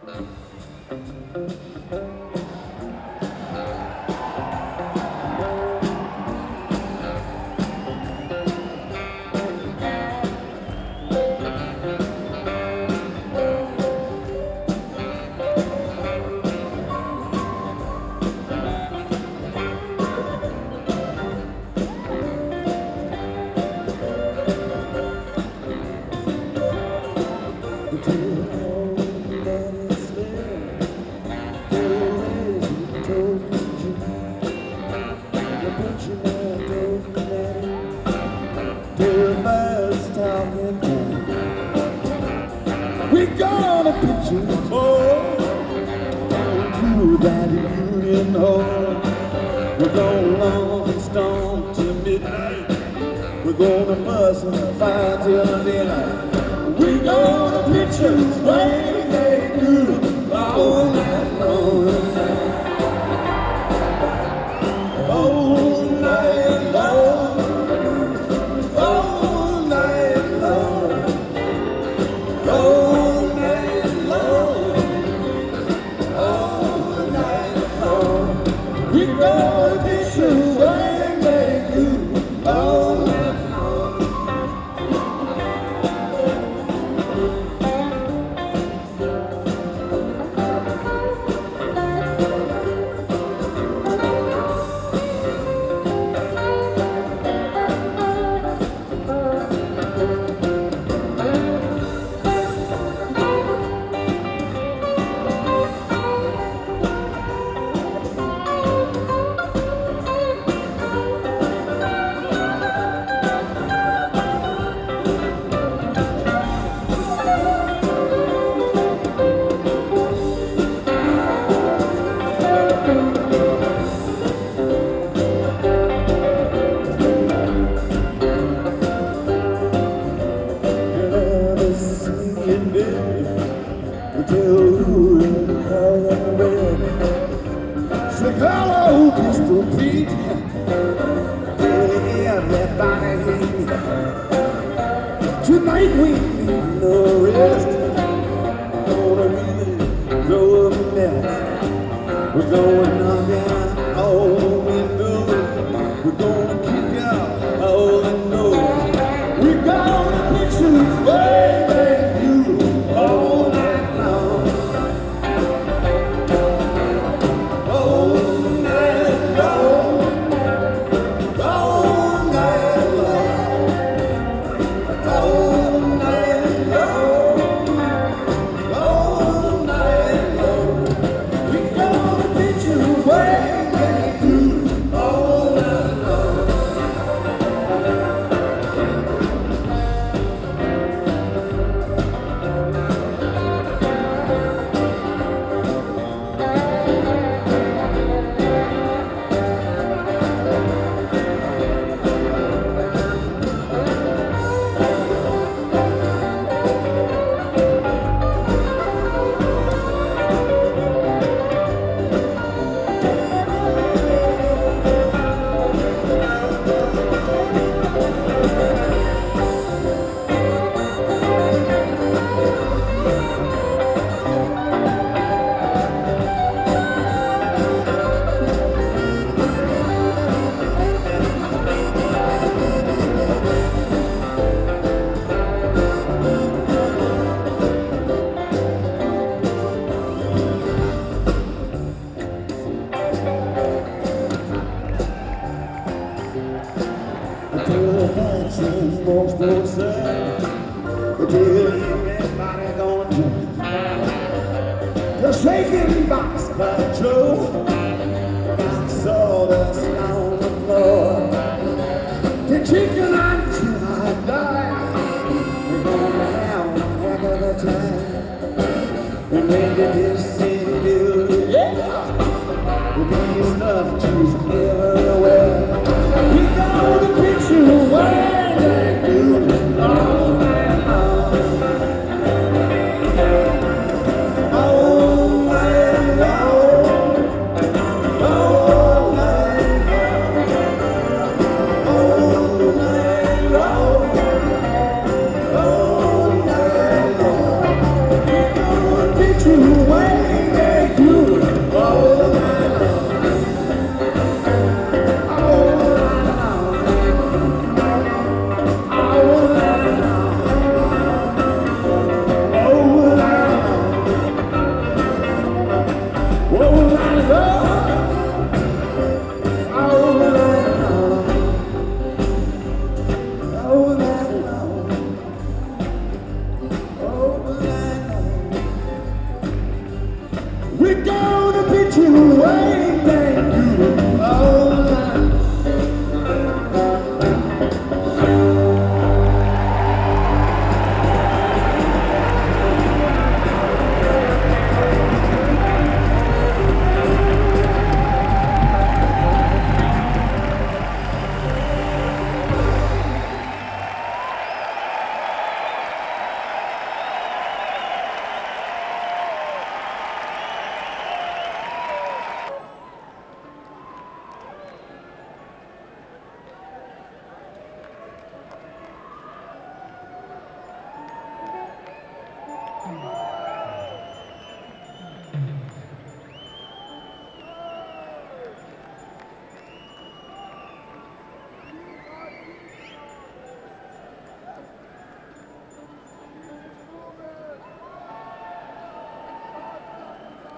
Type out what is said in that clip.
We gonna put you home to that Union Hall. We're gonna long and storm till midnight. We're gonna bust and fight till daylight. We gonna put you way they do all night long. All night long. All night long. All night long. All night long. We gonna put you way they do all night long. Say hello, Pistol Pete. Yeah, everybody hate. Tonight we need no rest. Gonna really blow up a mess. We're gonna knock out all the windows. We're gonna kick out all the noise. We're gonna put you baby, you all night long. The shaking box by Joe, sawdust on the floor. The chicken until I die. We're gonna have a heck of a time. And maybe this city will be enough to scare